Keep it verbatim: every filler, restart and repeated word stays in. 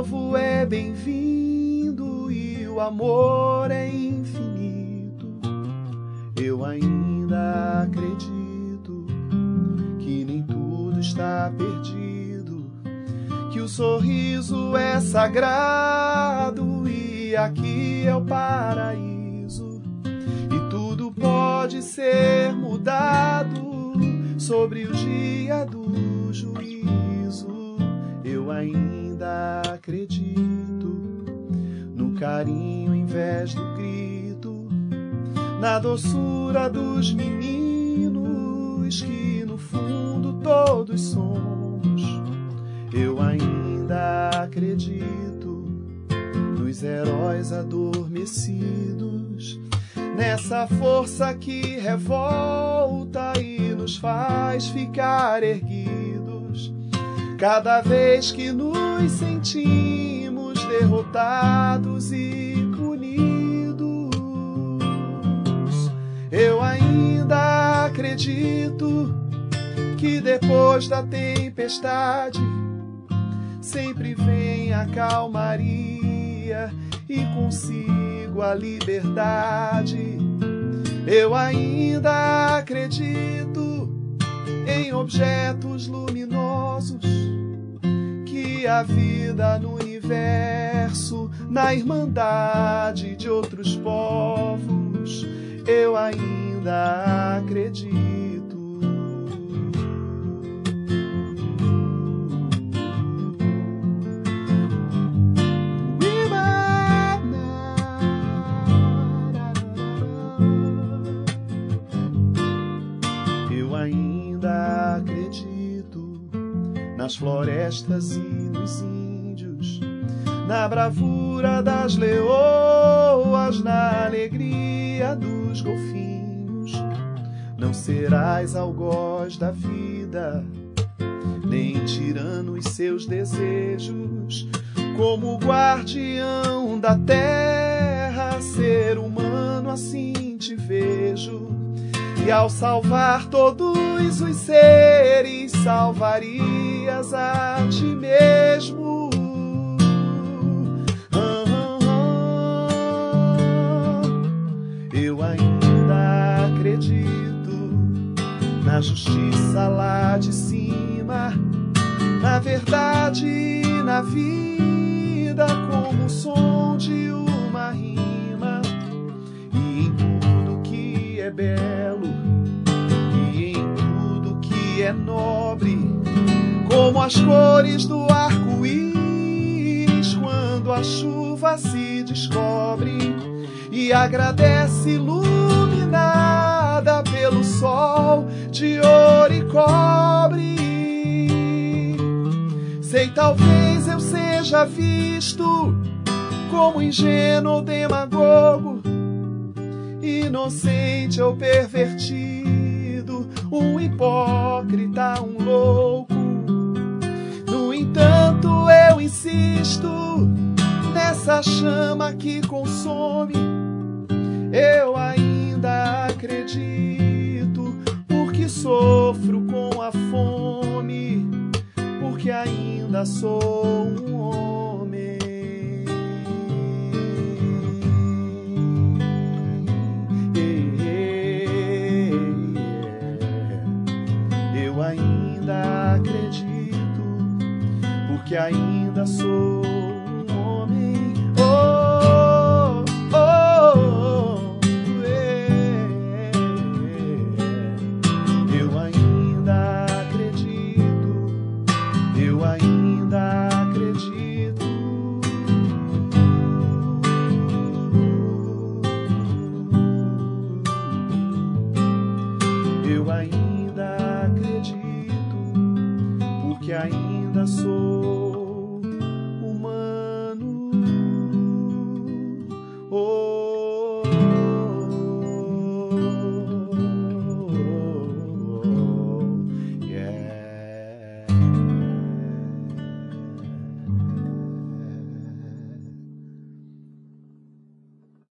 novo é bem-vindo e o amor é infinito. Eu ainda acredito que nem tudo está perdido, que o sorriso é sagrado e aqui é o paraíso, e tudo pode ser mudado sobre o dia do juízo. Eu ainda acredito no carinho em vez do grito, na doçura dos meninos que no fundo todos somos. Eu ainda acredito nos heróis adormecidos, nessa força que revolta e nos faz ficar erguidos cada vez que nos sentimos derrotados e punidos. Eu ainda acredito que depois da tempestade sempre vem a calmaria e consigo a liberdade. Eu ainda acredito em objetos luminosos, que a vida no universo, na irmandade de outros povos, eu ainda acredito. Nas florestas e nos índios, na bravura das leoas, na alegria dos golfinhos. Não serás algoz da vida, nem tirano os seus desejos. Como guardião da terra, ser humano, assim te vejo. E ao salvar todos os seres, salvarias a ti mesmo. Ah, ah, ah. Eu ainda acredito na justiça lá de cima, na verdade e na vida, como o som de uma rima, e em tudo que é belo, é nobre, como as cores do arco-íris quando a chuva se descobre e agradece iluminada pelo sol de ouro e cobre. Sei, talvez eu seja visto como ingênuo ou demagogo, inocente ou pervertido, um hipócrita, um louco. No entanto, eu insisto nessa chama que consome. Eu ainda acredito, porque sofro com a fome, porque ainda sou um homem. Ainda acredito, porque ainda sou um homem. Oh, oh, oh, é, é, é. Eu ainda acredito, eu ainda acredito. Eu ainda